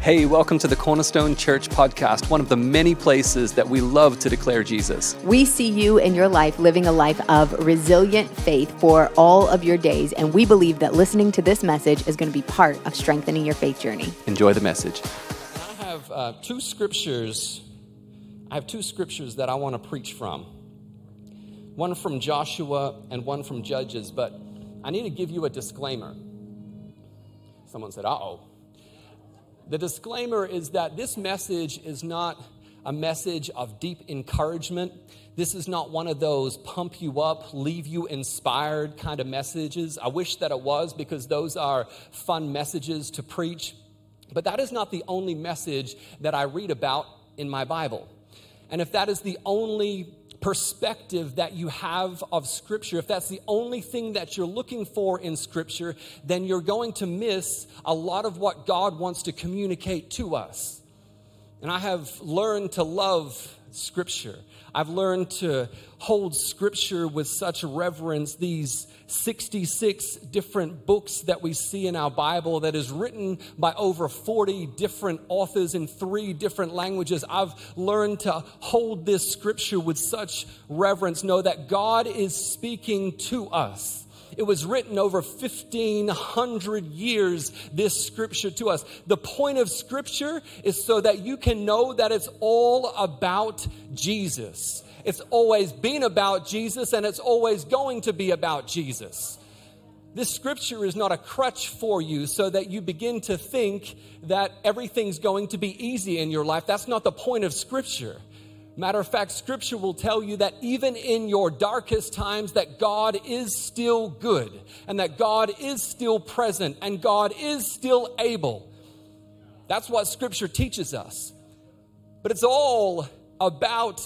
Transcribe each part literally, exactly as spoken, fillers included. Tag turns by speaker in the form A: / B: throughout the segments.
A: Hey, welcome to the Cornerstone Church podcast, one of the many places that we love to declare Jesus.
B: We see you in your life living a life of resilient faith for all of your days, and we believe that listening to this message is going to be part of strengthening your faith journey.
A: Enjoy the message.
C: I have uh, two scriptures. I have two scriptures that I want to preach from. One from Joshua and one from Judges, but I need to give you a disclaimer. Someone said, uh-oh. The disclaimer is that this message is not a message of deep encouragement. This is not one of those pump you up, leave you inspired kind of messages. I wish that it was, because those are fun messages to preach. But that is not the only message that I read about in my Bible. And if that is the only perspective that you have of Scripture, if that's the only thing that you're looking for in Scripture, then you're going to miss a lot of what God wants to communicate to us. And I have learned to love Scripture. I've learned to hold Scripture with such reverence. These sixty-six different books that we see in our Bible that is written by over forty different authors in three different languages. I've learned to hold this Scripture with such reverence, know that God is speaking to us. It was written over fifteen hundred years, this Scripture to us. The point of Scripture is so that you can know that it's all about Jesus. It's always been about Jesus, and it's always going to be about Jesus. This Scripture is not a crutch for you so that you begin to think that everything's going to be easy in your life. That's not the point of Scripture. Matter of fact, Scripture will tell you that even in your darkest times, that God is still good, and that God is still present, and God is still able. That's what Scripture teaches us. But it's all about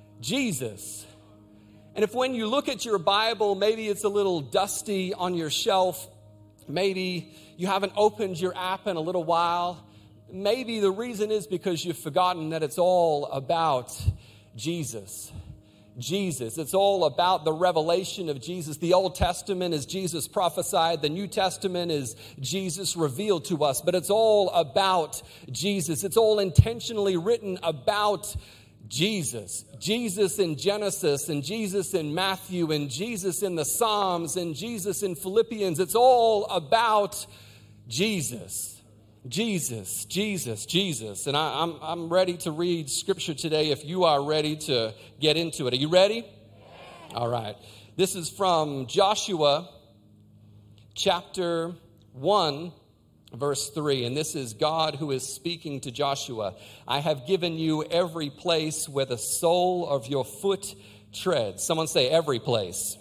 C: Jesus. And if when you look at your Bible, maybe it's a little dusty on your shelf, maybe you haven't opened your app in a little while, maybe the reason is because you've forgotten that it's all about Jesus. Jesus. It's all about the revelation of Jesus. The Old Testament is Jesus prophesied. The New Testament is Jesus revealed to us. But it's all about Jesus. It's all intentionally written about Jesus. Jesus in Genesis, and Jesus in Matthew, and Jesus in the Psalms, and Jesus in Philippians. It's all about Jesus. Jesus, Jesus, Jesus. And I, I'm, I'm ready to read Scripture today if you are ready to get into it. Are you ready? All right. This is from Joshua chapter one, verse three. And this is God who is speaking to Joshua. I have given you every place where the sole of your foot treads. Someone say every place.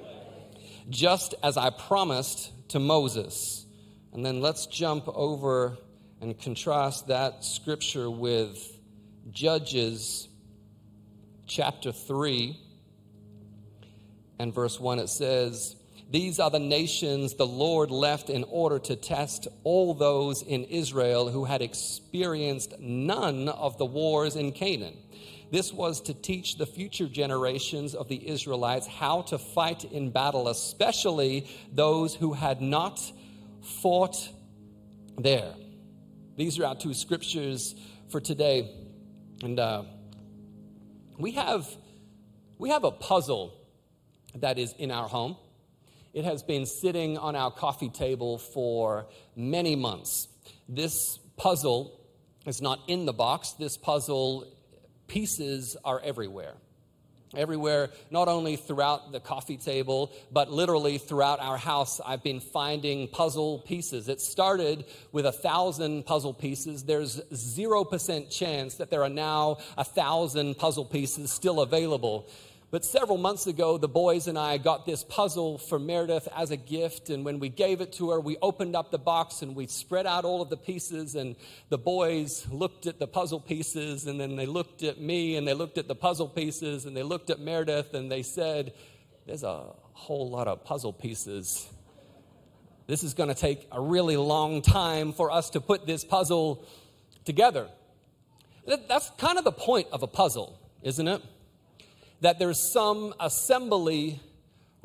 C: Just as I promised to Moses. And then let's jump over and contrast that scripture with Judges chapter three and verse one. It says, "These are the nations the Lord left in order to test all those in Israel who had experienced none of the wars in Canaan. This was to teach the future generations of the Israelites how to fight in battle, especially those who had not fought there." These are our two scriptures for today. And uh, we have we have a puzzle that is in our home. It has been sitting on our coffee table for many months. This puzzle is not in the box. This puzzle pieces are everywhere. Everywhere, not only throughout the coffee table, but literally throughout our house, I've been finding puzzle pieces. It started with a thousand puzzle pieces. There's zero percent chance that there are now a thousand puzzle pieces still available. But several months ago, the boys and I got this puzzle for Meredith as a gift. And when we gave it to her, we opened up the box and we spread out all of the pieces. And the boys looked at the puzzle pieces, and then they looked at me, and they looked at the puzzle pieces, and they looked at Meredith, and they said, "There's a whole lot of puzzle pieces. This is going to take a really long time for us to put this puzzle together." That's kind of the point of a puzzle, isn't it? That there's some assembly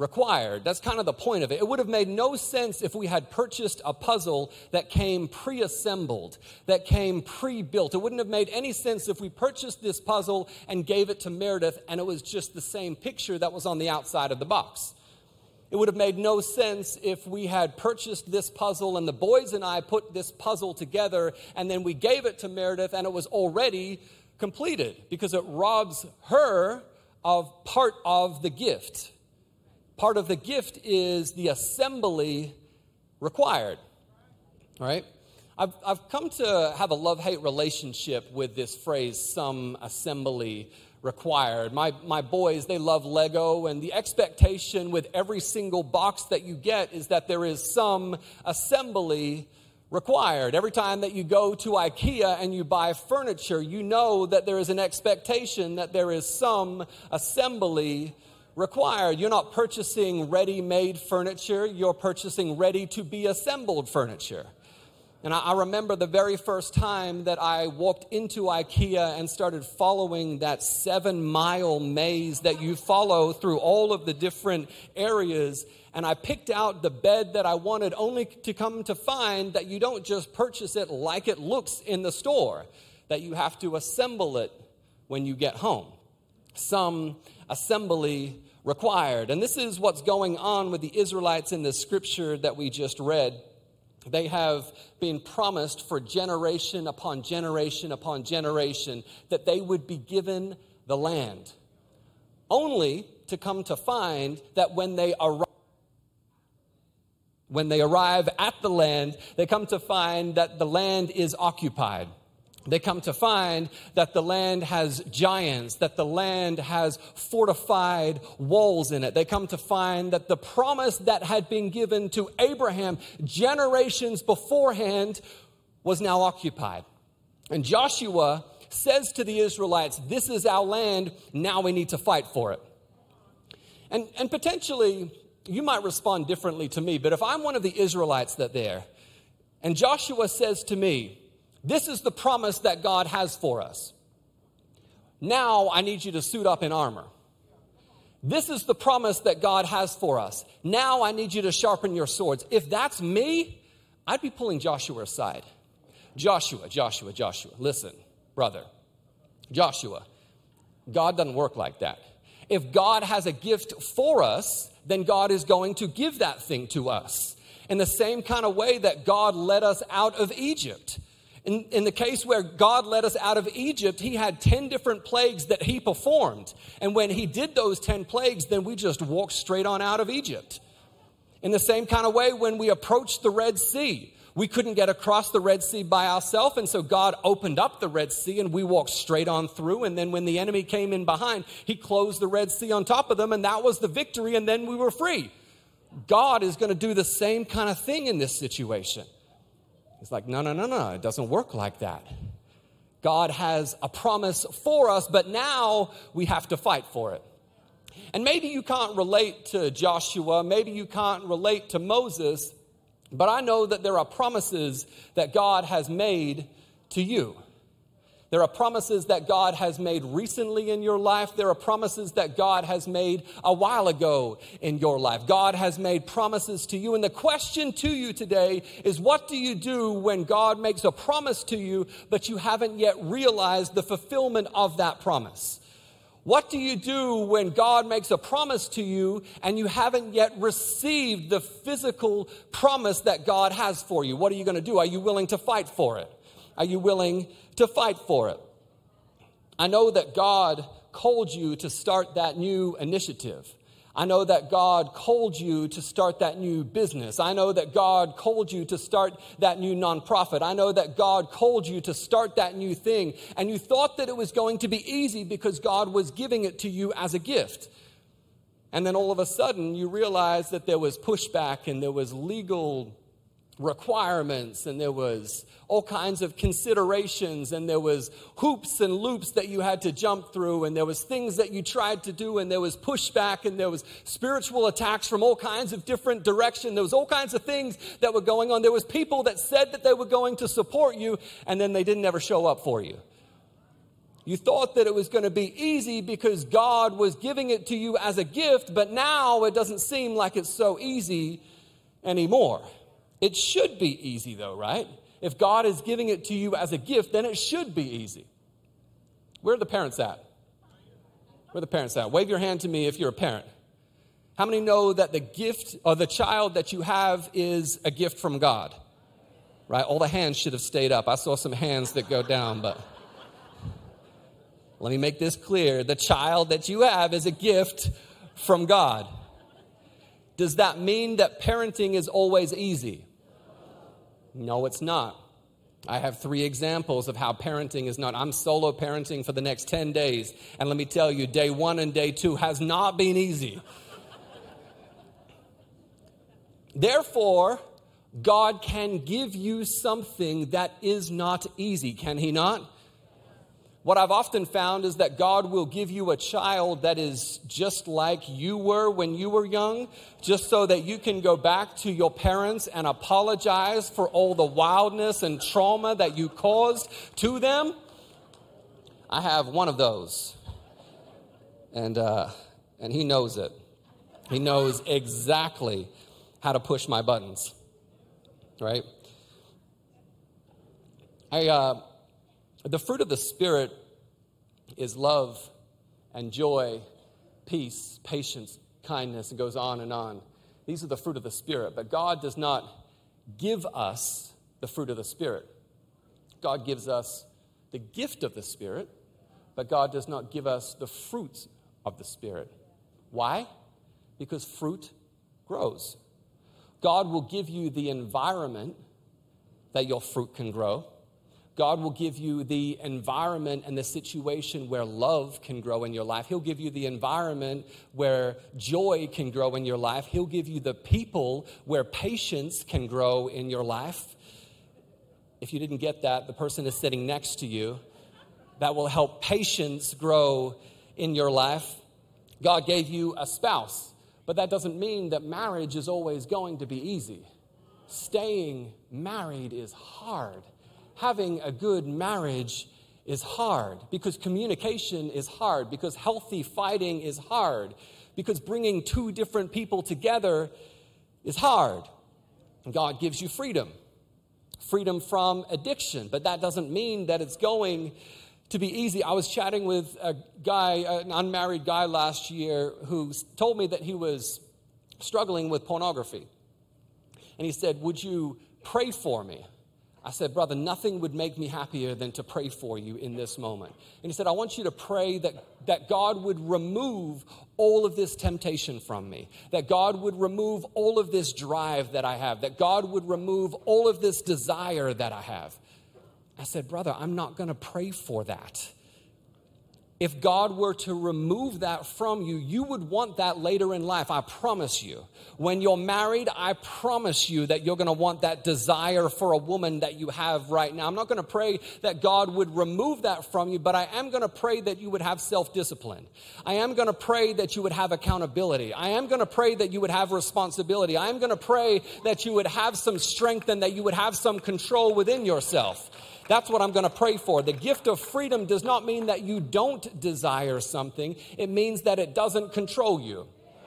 C: required. That's kind of the point of it. It would have made no sense if we had purchased a puzzle that came pre-assembled, that came pre-built. It wouldn't have made any sense if we purchased this puzzle and gave it to Meredith and it was just the same picture that was on the outside of the box. It would have made no sense if we had purchased this puzzle and the boys and I put this puzzle together and then we gave it to Meredith and it was already completed, because it robs her of part of the gift. Part of the gift is the assembly required, all right? I've, I've come to have a love-hate relationship with this phrase, some assembly required. My, my boys, they love Lego, and the expectation with every single box that you get is that there is some assembly required. Every time that you go to IKEA and you buy furniture, you know that there is an expectation that there is some assembly required. You're not purchasing ready-made furniture. You're purchasing ready-to-be assembled furniture. And I, I remember the very first time that I walked into IKEA and started following that seven-mile maze that you follow through all of the different areas. And I picked out the bed that I wanted, only to come to find that you don't just purchase it like it looks in the store, that you have to assemble it when you get home. Some assembly required. And this is what's going on with the Israelites in the scripture that we just read. They have been promised for generation upon generation upon generation that they would be given the land, only to come to find that when they arrive, when they arrive at the land, they come to find that the land is occupied. They come to find that the land has giants, that the land has fortified walls in it. They come to find that the promise that had been given to Abraham generations beforehand was now occupied. And Joshua says to the Israelites, this is our land, now we need to fight for it. And, and potentially, you might respond differently to me, but if I'm one of the Israelites that there, and Joshua says to me, this is the promise that God has for us. Now I need you to suit up in armor. This is the promise that God has for us. Now I need you to sharpen your swords. If that's me, I'd be pulling Joshua aside. Joshua, Joshua, Joshua, listen, brother. Joshua, God doesn't work like that. If God has a gift for us, then God is going to give that thing to us. In the same kind of way that God led us out of Egypt. In, in the case where God led us out of Egypt, he had ten different plagues that he performed. And when he did those ten plagues, then we just walked straight on out of Egypt. In the same kind of way, when we approached the Red Sea, we couldn't get across the Red Sea by ourselves. And so God opened up the Red Sea and we walked straight on through. And then when the enemy came in behind, he closed the Red Sea on top of them. And that was the victory. And then we were free. God is going to do the same kind of thing in this situation. It's like, no, no, no, no, it doesn't work like that. God has a promise for us, but now we have to fight for it. And maybe you can't relate to Joshua, maybe you can't relate to Moses, but I know that there are promises that God has made to you. There are promises that God has made recently in your life. There are promises that God has made a while ago in your life. God has made promises to you. And the question to you today is, what do you do when God makes a promise to you, but you haven't yet realized the fulfillment of that promise? What do you do when God makes a promise to you and you haven't yet received the physical promise that God has for you? What are you going to do? Are you willing to fight for it? Are you willing to fight for it? I know that God called you to start that new initiative. I know that God called you to start that new business. I know that God called you to start that new nonprofit. I know that God called you to start that new thing. And you thought that it was going to be easy because God was giving it to you as a gift. And then all of a sudden you realized that there was pushback and there was legal requirements and there was all kinds of considerations and there was hoops and loops that you had to jump through and there was things that you tried to do and there was pushback and there was spiritual attacks from all kinds of different directions. There was all kinds of things that were going on. There was people that said that they were going to support you and then they didn't ever show up for you. You thought that it was going to be easy because God was giving it to you as a gift, but now it doesn't seem like it's so easy anymore. It should be easy though, right? If God is giving it to you as a gift, then it should be easy. Where are the parents at? Where are the parents at? Wave your hand to me if you're a parent. How many know that the gift or the child that you have is a gift from God? Right? All the hands should have stayed up. I saw some hands that go down, but let me make this clear. The child that you have is a gift from God. Does that mean that parenting is always easy? No, it's not. I have three examples of how parenting is not. I'm solo parenting for the next ten days. And let me tell you, day one and day two has not been easy. Therefore, God can give you something that is not easy, can he not? What I've often found is that God will give you a child that is just like you were when you were young, just so that you can go back to your parents and apologize for all the wildness and trauma that you caused to them. I have one of those, and uh, and he knows it. He knows exactly how to push my buttons, right? I. Uh, The fruit of the Spirit is love and joy, peace, patience, kindness, and goes on and on. These are the fruit of the Spirit, but God does not give us the fruit of the Spirit. God gives us the gift of the Spirit, but God does not give us the fruits of the Spirit. Why? Because fruit grows. God will give you the environment that your fruit can grow. God will give you the environment and the situation where love can grow in your life. He'll give you the environment where joy can grow in your life. He'll give you the people where patience can grow in your life. If you didn't get that, the person is sitting next to you. That will help patience grow in your life. God gave you a spouse, but that doesn't mean that marriage is always going to be easy. Staying married is hard. Having a good marriage is hard because communication is hard, because healthy fighting is hard, because bringing two different people together is hard. God gives you freedom, freedom from addiction, but that doesn't mean that it's going to be easy. I was chatting with a guy, an unmarried guy last year who told me that he was struggling with pornography. And he said, "Would you pray for me?" I said, "Brother, nothing would make me happier than to pray for you in this moment." And he said, "I want you to pray that, that God would remove all of this temptation from me, that God would remove all of this drive that I have, that God would remove all of this desire that I have." I said, "Brother, I'm not going to pray for that. If God were to remove that from you, you would want that later in life, I promise you. When you're married, I promise you that you're going to want that desire for a woman that you have right now. I'm not going to pray that God would remove that from you, but I am going to pray that you would have self-discipline. I am going to pray that you would have accountability. I am going to pray that you would have responsibility. I am going to pray that you would have some strength and that you would have some control within yourself. That's what I'm going to pray for. The gift of freedom does not mean that you don't desire something. It means that it doesn't control you.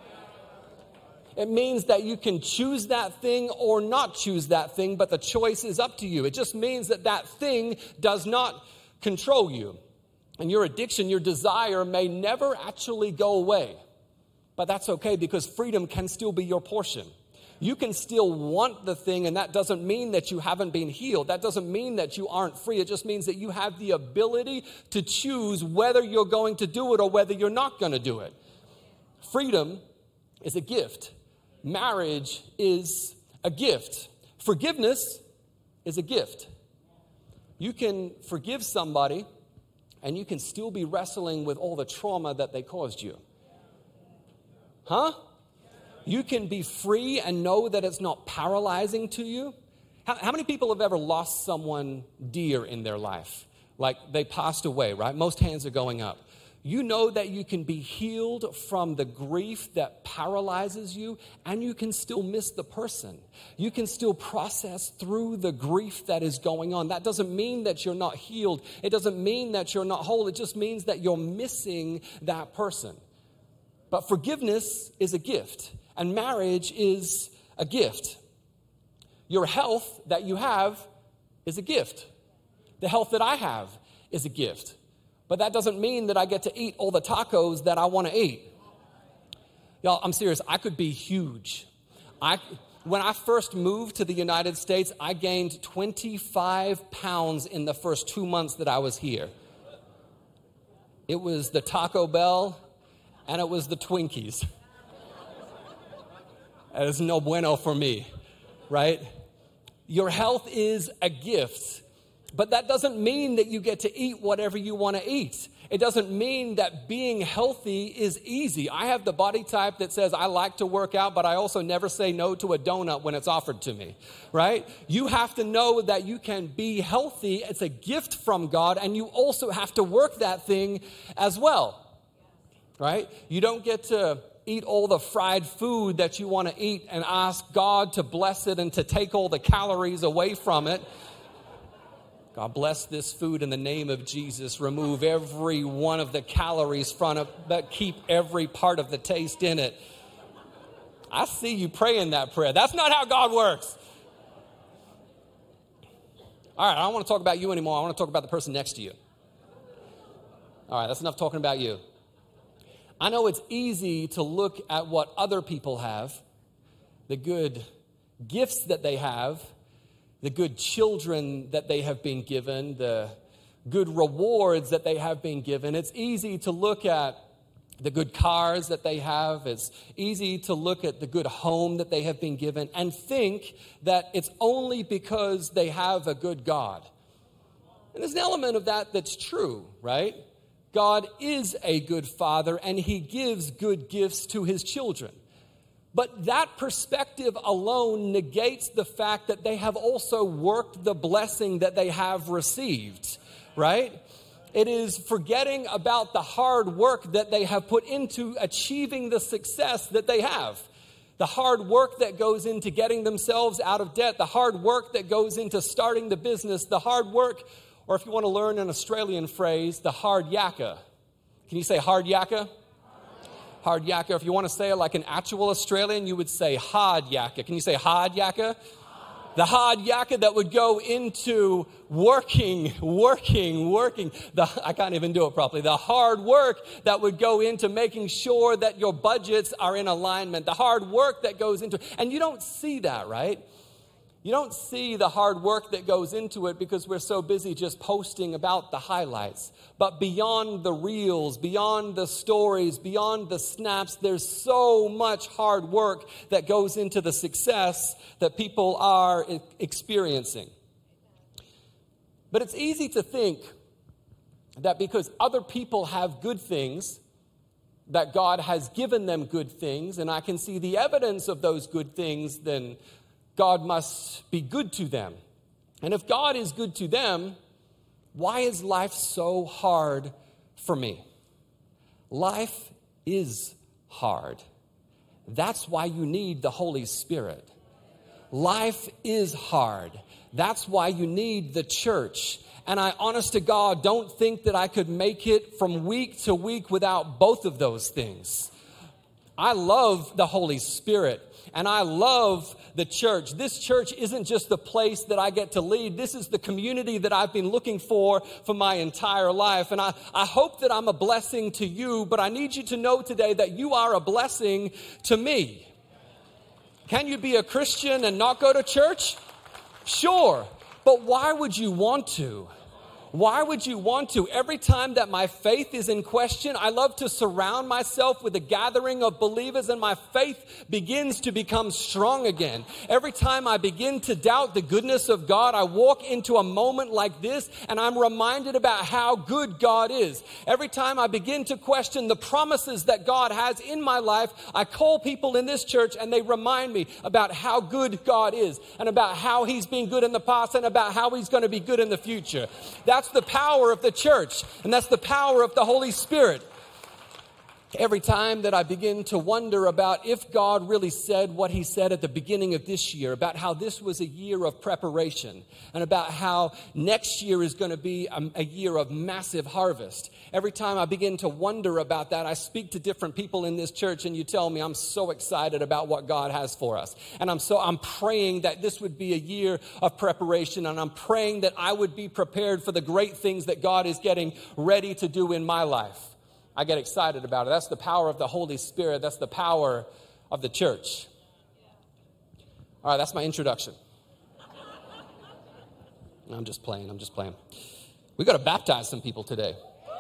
C: It means that you can choose that thing or not choose that thing, but the choice is up to you. It just means that that thing does not control you. And your addiction, your desire may never actually go away. But that's okay because freedom can still be your portion. You can still want the thing, and that doesn't mean that you haven't been healed. That doesn't mean that you aren't free. It just means that you have the ability to choose whether you're going to do it or whether you're not going to do it. Freedom is a gift. Marriage is a gift. Forgiveness is a gift. You can forgive somebody, and you can still be wrestling with all the trauma that they caused you. Huh? You can be free and know that it's not paralyzing to you. How, how many people have ever lost someone dear in their life? Like they passed away, right? Most hands are going up. You know that you can be healed from the grief that paralyzes you, and you can still miss the person. You can still process through the grief that is going on. That doesn't mean that you're not healed. It doesn't mean that you're not whole. It just means that you're missing that person. But forgiveness is a gift, and marriage is a gift. Your health that you have is a gift. The health that I have is a gift. But that doesn't mean that I get to eat all the tacos that I want to eat. Y'all, I'm serious. I could be huge. I, when I first moved to the United States, I gained twenty-five pounds in the first two months that I was here. It was the Taco Bell, and it was the Twinkies. That is no bueno for me, right? Your health is a gift. But that doesn't mean that you get to eat whatever you want to eat. It doesn't mean that being healthy is easy. I have the body type that says I like to work out, but I also never say no to a donut when it's offered to me, right? You have to know that you can be healthy. It's a gift from God, and you also have to work that thing as well, right? You don't get to eat all the fried food that you want to eat and ask God to bless it and to take all the calories away from it. God bless this food in the name of Jesus. Remove every one of the calories from it, but keep every part of the taste in it. I see you praying that prayer. That's not how God works. All right, I don't want to talk about you anymore. I want to talk about the person next to you. All right, that's enough talking about you. I know it's easy to look at what other people have, the good gifts that they have, the good children that they have been given, the good rewards that they have been given. It's easy to look at the good cars that they have. It's easy to look at the good home that they have been given and think that it's only because they have a good God. And there's an element of that that's true, right? God is a good father, and he gives good gifts to his children. But that perspective alone negates the fact that they have also worked the blessing that they have received, right? It is forgetting about the hard work that they have put into achieving the success that they have. The hard work that goes into getting themselves out of debt, the hard work that goes into starting the business, the hard work, or if you want to learn an Australian phrase, the hard yakka. Can you say hard yakka? Hard yakka. If you want to say it like an actual Australian, you would say hard yakka. Can you say hard yakka? The hard yakka that would go into working, working, working. The, I can't even do it properly. The hard work that would go into making sure that your budgets are in alignment. The hard work that goes into, and you don't see that, right? You don't see the hard work that goes into it because we're so busy just posting about the highlights. But beyond the reels, beyond the stories, beyond the snaps, there's so much hard work that goes into the success that people are experiencing. But it's easy to think that because other people have good things, that God has given them good things, and I can see the evidence of those good things, then God must be good to them. And if God is good to them, why is life so hard for me? Life is hard. That's why you need the Holy Spirit. Life is hard. That's why you need the church. And I, honest to God, don't think that I could make it from week to week without both of those things. I love the Holy Spirit. And I love the church. This church isn't just the place that I get to lead. This is the community that I've been looking for for my entire life. And I, I hope that I'm a blessing to you, but I need you to know today that you are a blessing to me. Can you be a Christian and not go to church? Sure. But why would you want to? Why would you want to? Every time that my faith is in question, I love to surround myself with a gathering of believers, and my faith begins to become strong again. Every time I begin to doubt the goodness of God, I walk into a moment like this, and I'm reminded about how good God is. Every time I begin to question the promises that God has in my life, I call people in this church, and they remind me about how good God is, and about how he's been good in the past, and about how he's going to be good in the future. That's That's the power of the church, and that's the power of the Holy Spirit. Every time that I begin to wonder about if God really said what he said at the beginning of this year, about how this was a year of preparation, and about how next year is going to be a, a year of massive harvest. Every time I begin to wonder about that, I speak to different people in this church, and you tell me I'm so excited about what God has for us. And I'm so I'm praying that this would be a year of preparation, and I'm praying that I would be prepared for the great things that God is getting ready to do in my life. I get excited about it. That's the power of the Holy Spirit. That's the power of the church. All right, that's my introduction. No, I'm just playing. I'm just playing. We got to baptize some people today.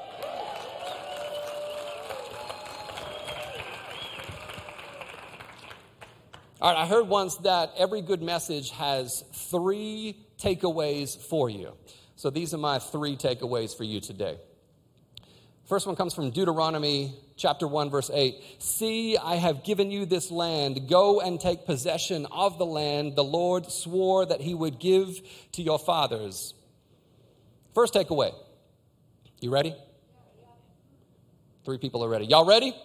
C: All right, I heard once that every good message has three takeaways for you. So these are my three takeaways for you today. First one comes from Deuteronomy chapter one, verse eight. See, I have given you this land. Go and take possession of the land the Lord swore that he would give to your fathers. First takeaway. You ready? Three people are ready. Y'all ready?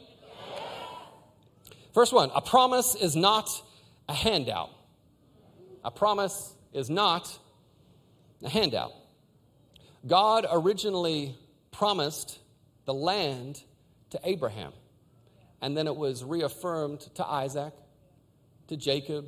C: First one, a promise is not a handout. A promise is not a handout. God originally promised the land to Abraham. And then it was reaffirmed to Isaac, to Jacob,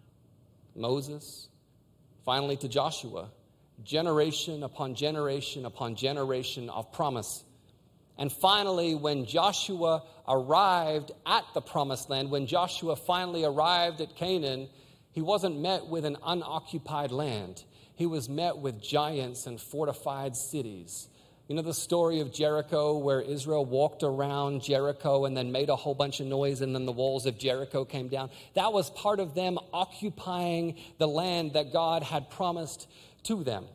C: Moses, finally to Joshua. Generation upon generation upon generation of promise. And finally, when Joshua arrived at the promised land, when Joshua finally arrived at Canaan, he wasn't met with an unoccupied land. He was met with giants and fortified cities. You know the story of Jericho, where Israel walked around Jericho and then made a whole bunch of noise, and then the walls of Jericho came down? That was part of them occupying the land that God had promised to them.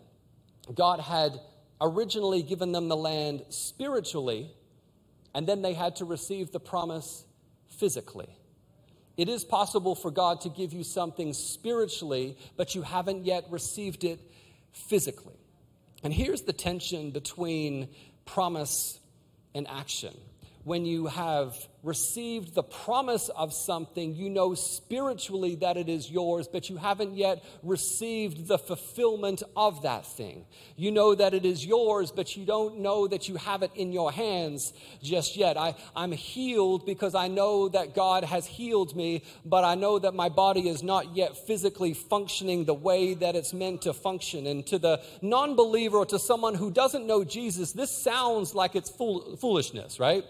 C: God had originally given them the land spiritually, and then they had to receive the promise physically. It is possible for God to give you something spiritually, but you haven't yet received it physically. And here's the tension between promise and action. When you have received the promise of something, you know spiritually that it is yours, but you haven't yet received the fulfillment of that thing. You know that it is yours, but you don't know that you have it in your hands just yet. I, I'm healed because I know that God has healed me, but I know that my body is not yet physically functioning the way that it's meant to function. And to the non-believer or to someone who doesn't know Jesus, this sounds like it's fool- foolishness, right?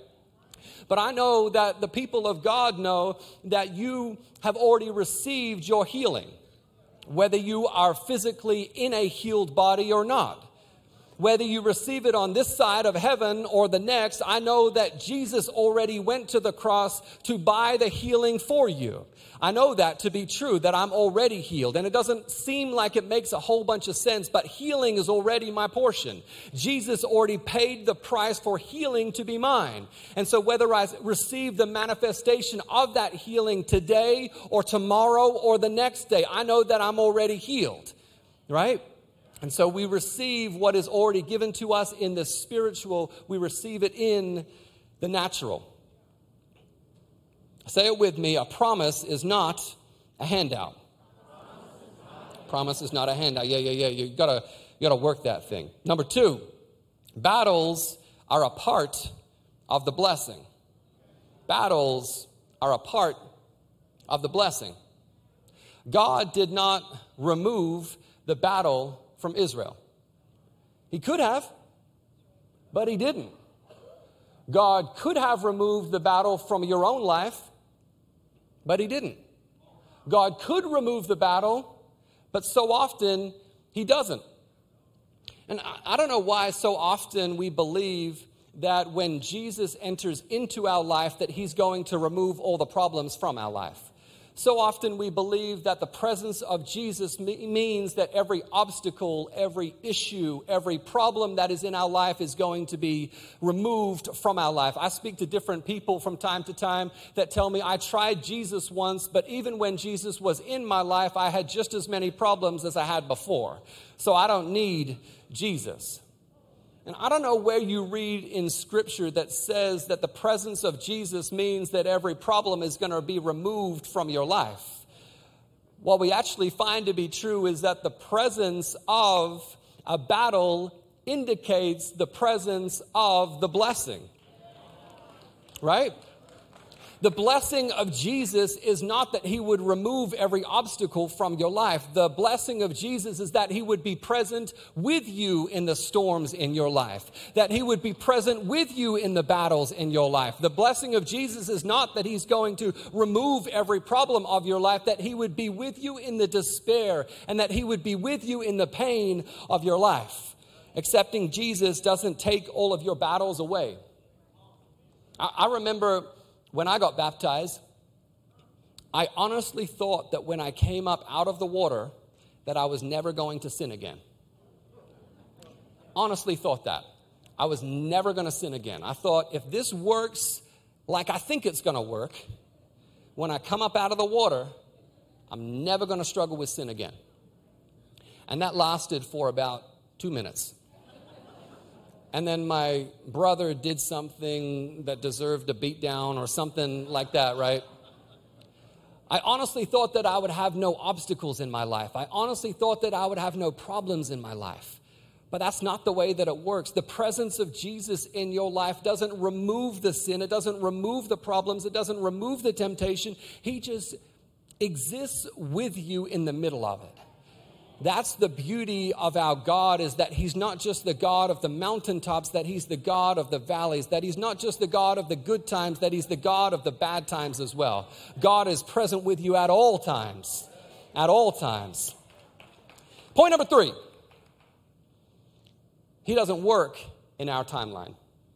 C: But I know that the people of God know that you have already received your healing, whether you are physically in a healed body or not. Whether you receive it on this side of heaven or the next, I know that Jesus already went to the cross to buy the healing for you. I know that to be true, that I'm already healed. And it doesn't seem like it makes a whole bunch of sense, but healing is already my portion. Jesus already paid the price for healing to be mine. And so whether I receive the manifestation of that healing today or tomorrow or the next day, I know that I'm already healed, right? And so we receive what is already given to us in the spiritual. We receive it in the natural. Say it with me. A promise is not a handout. Promise is not a handout. Yeah, yeah, yeah. You gotta, you gotta work that thing. Number two, battles are a part of the blessing. Battles are a part of the blessing. God did not remove the battle from Israel. He could have, but he didn't. God could have removed the battle from your own life, but he didn't. God could remove the battle, but so often he doesn't. And I don't know why so often we believe that when Jesus enters into our life that he's going to remove all the problems from our life. So often we believe that the presence of Jesus means that every obstacle, every issue, every problem that is in our life is going to be removed from our life. I speak to different people from time to time that tell me, I tried Jesus once, but even when Jesus was in my life, I had just as many problems as I had before. So I don't need Jesus. And I don't know where you read in Scripture that says that the presence of Jesus means that every problem is going to be removed from your life. What we actually find to be true is that the presence of a battle indicates the presence of the blessing. Right? The blessing of Jesus is not that he would remove every obstacle from your life. The blessing of Jesus is that he would be present with you in the storms in your life, that he would be present with you in the battles in your life. The blessing of Jesus is not that he's going to remove every problem of your life, that he would be with you in the despair and that he would be with you in the pain of your life. Accepting Jesus doesn't take all of your battles away. I, I remember when I got baptized, I honestly thought that when I came up out of the water, that I was never going to sin again. Honestly thought that. I was never going to sin again. I thought, if this works like I think it's going to work, when I come up out of the water, I'm never going to struggle with sin again. And that lasted for about two minutes. And then my brother did something that deserved a beat down or something like that, right? I honestly thought that I would have no obstacles in my life. I honestly thought that I would have no problems in my life. But that's not the way that it works. The presence of Jesus in your life doesn't remove the sin. It doesn't remove the problems. It doesn't remove the temptation. He just exists with you in the middle of it. That's the beauty of our God, is that he's not just the God of the mountaintops, that he's the God of the valleys, that he's not just the God of the good times, that he's the God of the bad times as well. God is present with you at all times, at all times. Point number three, he doesn't work in our timeline.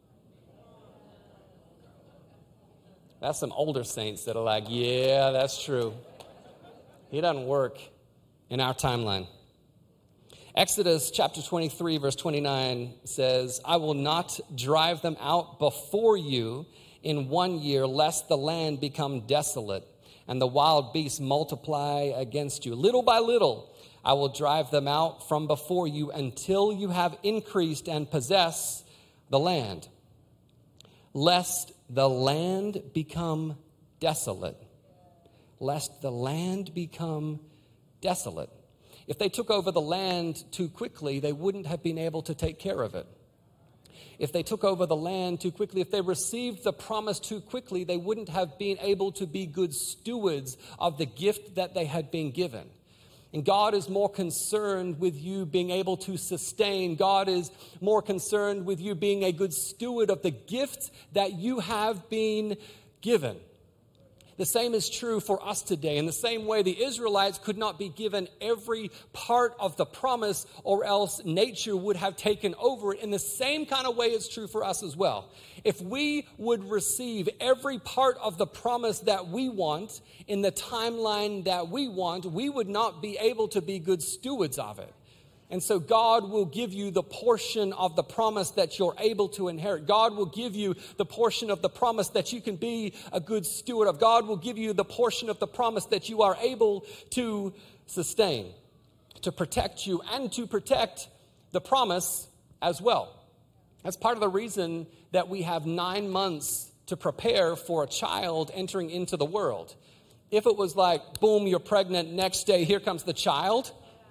C: That's some older saints that are like, yeah, that's true. He doesn't work in our timeline. Exodus chapter twenty-three, verse twenty-nine says, I will not drive them out before you in one year, lest the land become desolate and the wild beasts multiply against you. Little by little, I will drive them out from before you until you have increased and possess the land, lest the land become desolate, lest the land become desolate. If they took over the land too quickly, they wouldn't have been able to take care of it. If they took over the land too quickly, if they received the promise too quickly, they wouldn't have been able to be good stewards of the gift that they had been given. And God is more concerned with you being able to sustain. God is more concerned with you being a good steward of the gift that you have been given. The same is true for us today. In the same way, the Israelites could not be given every part of the promise, or else nature would have taken over. In the same kind of way, it's true for us as well. If we would receive every part of the promise that we want in the timeline that we want, we would not be able to be good stewards of it. And so God will give you the portion of the promise that you're able to inherit. God will give you the portion of the promise that you can be a good steward of. God will give you the portion of the promise that you are able to sustain, to protect you, and to protect the promise as well. That's part of the reason that we have nine months to prepare for a child entering into the world. If it was like, boom, you're pregnant, next day, here comes the child,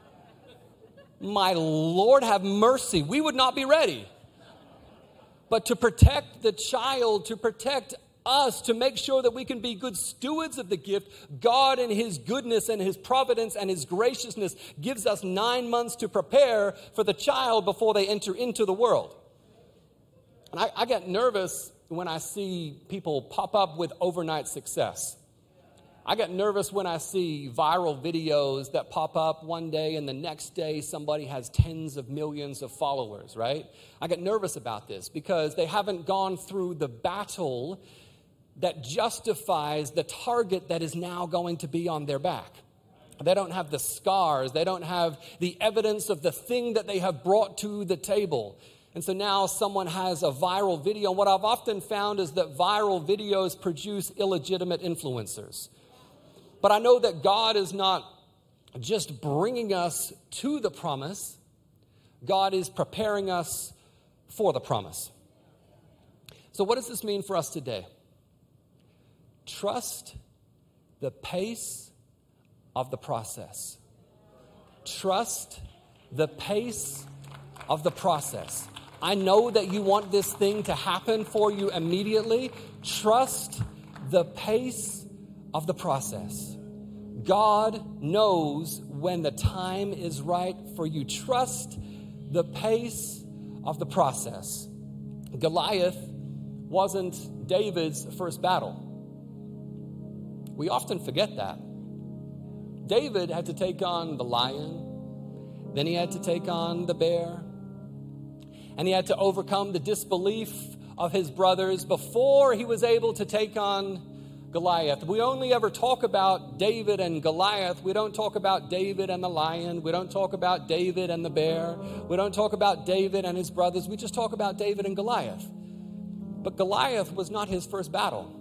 C: my Lord, have mercy. We would not be ready. But to protect the child, to protect us, to make sure that we can be good stewards of the gift, God in his goodness and his providence and his graciousness gives us nine months to prepare for the child before they enter into the world. And I, I get nervous when I see people pop up with overnight success. I get nervous when I see viral videos that pop up one day and the next day somebody has tens of millions of followers, right? I get nervous about this because they haven't gone through the battle that justifies the target that is now going to be on their back. They don't have the scars. They don't have the evidence of the thing that they have brought to the table. And so now someone has a viral video. And what I've often found is that viral videos produce illegitimate influencers. But I know that God is not just bringing us to the promise. God is preparing us for the promise. So what does this mean for us today? Trust the pace of the process. Trust the pace of the process. I know that you want this thing to happen for you immediately. Trust the pace of the process. God knows when the time is right for you. Trust the pace of the process. Goliath wasn't David's first battle. We often forget that. David had to take on the lion, then he had to take on the bear, and he had to overcome the disbelief of his brothers before he was able to take on Goliath. We only ever talk about David and Goliath. We don't talk about David and the lion. We don't talk about David and the bear. We don't talk about David and his brothers. We just talk about David and Goliath. But Goliath was not his first battle.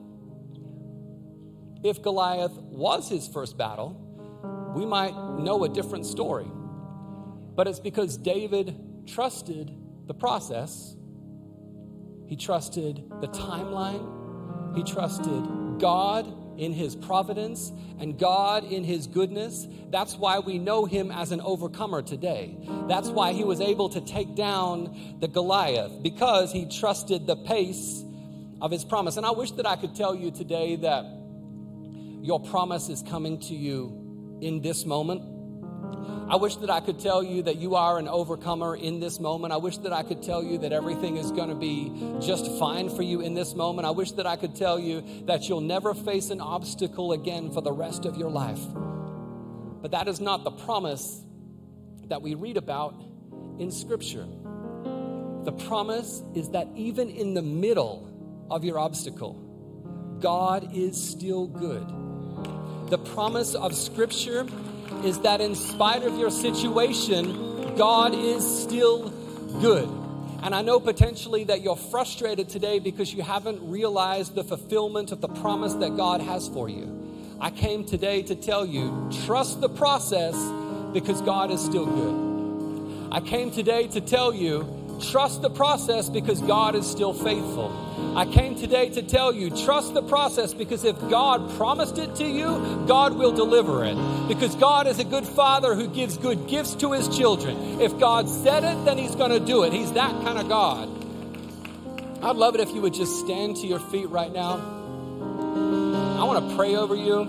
C: If Goliath was his first battle, we might know a different story. But it's because David trusted the process. He trusted the timeline. He trusted God in his providence and God in his goodness. That's why we know him as an overcomer today. That's why he was able to take down the Goliath, because he trusted the pace of his promise. And I wish that I could tell you today that your promise is coming to you in this moment. I wish that I could tell you that you are an overcomer in this moment. I wish that I could tell you that everything is going to be just fine for you in this moment. I wish that I could tell you that you'll never face an obstacle again for the rest of your life. But that is not the promise that we read about in Scripture. The promise is that even in the middle of your obstacle, God is still good. The promise of Scripture is that in spite of your situation, God is still good. And I know potentially that you're frustrated today because you haven't realized the fulfillment of the promise that God has for you. I came today to tell you, trust the process because God is still good. I came today to tell you, trust the process because God is still faithful. I came today to tell you, trust the process because if God promised it to you, God will deliver it. Because God is a good father who gives good gifts to his children. If God said it, then he's going to do it. He's that kind of God. I'd love it if you would just stand to your feet right now. I want to pray over you.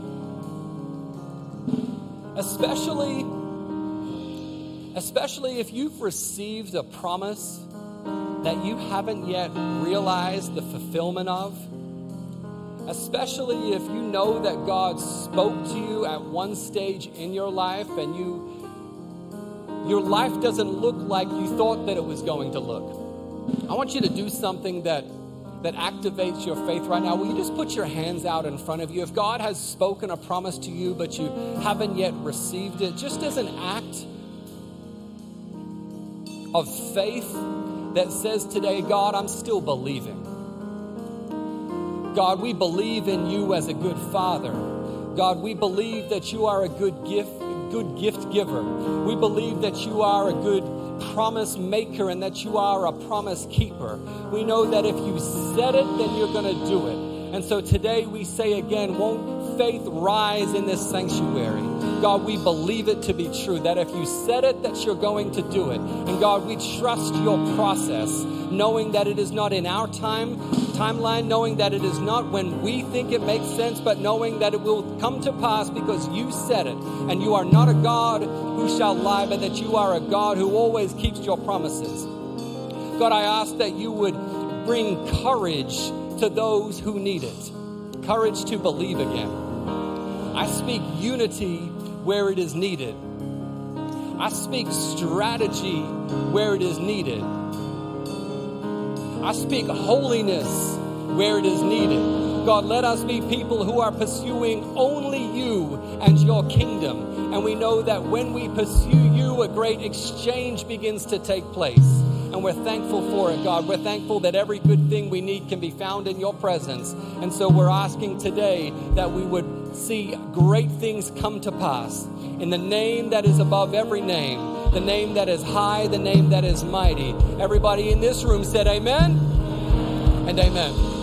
C: Especially, especially if you've received a promise that you haven't yet realized the fulfillment of. Especially if you know that God spoke to you at one stage in your life and you, your life doesn't look like you thought that it was going to look. I want you to do something that, that activates your faith right now. Will you just put your hands out in front of you? If God has spoken a promise to you, but you haven't yet received it, just as an act of faith that says today, God, I'm still believing. God, we believe in you as a good father. God, we believe that you are a good gift, good gift giver. We believe that you are a good promise maker and that you are a promise keeper. We know that if you said it, then you're going to do it. And so today we say again, won't faith rise in this sanctuary? God, we believe it to be true, that if you said it, that you're going to do it. And God, we trust your process, knowing that it is not in our time, timeline, knowing that it is not when we think it makes sense, but knowing that it will come to pass because you said it. And you are not a God who shall lie, but that you are a God who always keeps your promises. God, I ask that you would bring courage to those who need it. Courage to believe again. I speak unity where it is needed. I speak strategy where it is needed. I speak holiness where it is needed. God, let us be people who are pursuing only you and your kingdom. And we know that when we pursue you, a great exchange begins to take place. And we're thankful for it, God. We're thankful that every good thing we need can be found in your presence. And so we're asking today that we would see great things come to pass. In the name that is above every name, the name that is high, the name that is mighty. Everybody in this room said amen and amen.